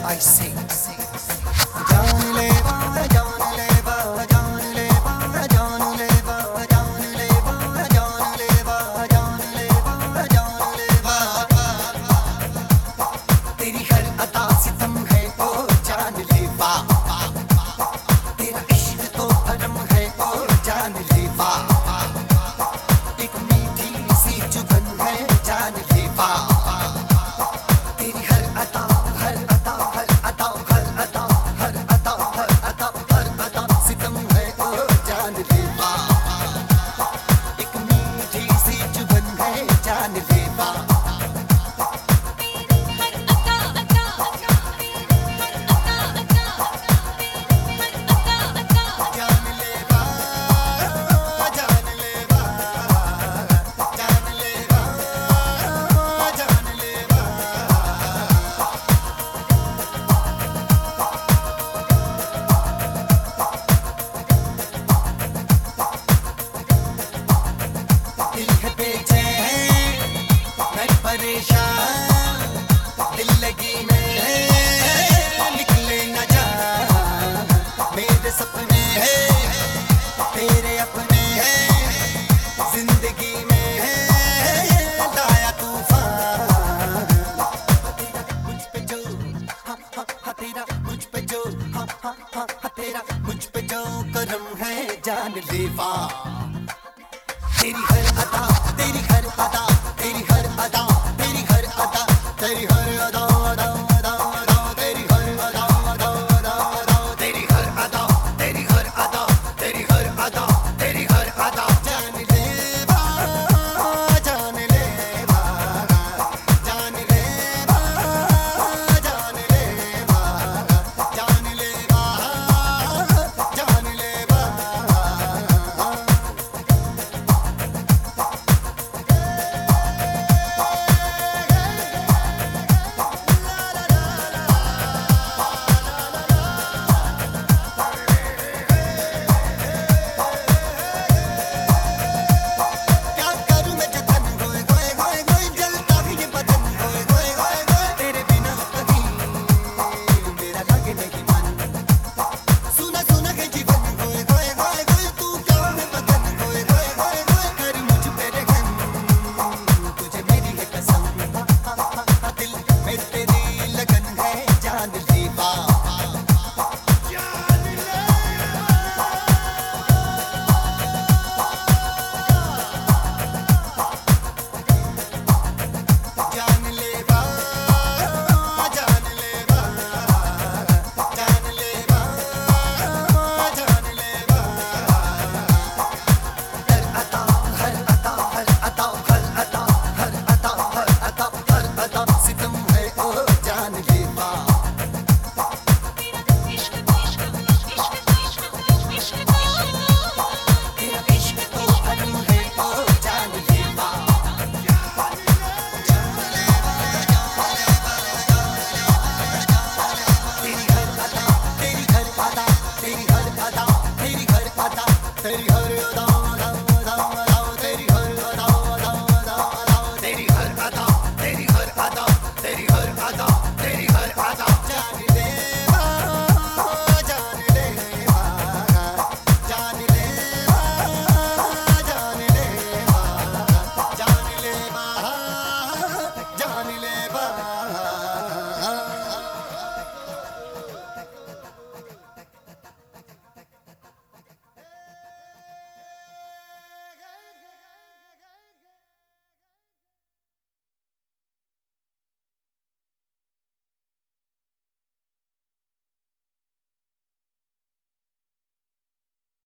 I say जान लेवा जान लेवा जान लेवा जान लेवा जान लेवा जान लेवा जान लेवा जान लेवा तेरी हर अदा सितम है ओ जान लेवा तेरा इश्क तो धर्म है ओ जान लेवा एक मीठी सी चुभन है जान लेवा तेरी हर अदा हर अदा हर अदा हर अदा हर अदा हर अदा हर अदा सितम है ओ जान लेवा एक मीठी सी चुभन है जान लेवा परेशान दिल लगी में निकले न जा मेरे सपने हैं तेरे अपने हैं जिंदगी में लाया तूफान मुझ पे जो तेरा मुझ पे जो तेरा मुझ पे जो करम है जान लेवा तेरी हर अदा तेरी हर अदा तेरी हर अदा तेरी हर अदा तेरी हर अदा अदा अदा अदा तेरी हर अदा अदा अदा अदा तेरी हर अदा तेरी हर अदा तेरी हर अदा तेरी हर अदा जान लेवा जान लेवा जान लेवा जान लेवा जान लेवा जान लेवा तेरी हर अदा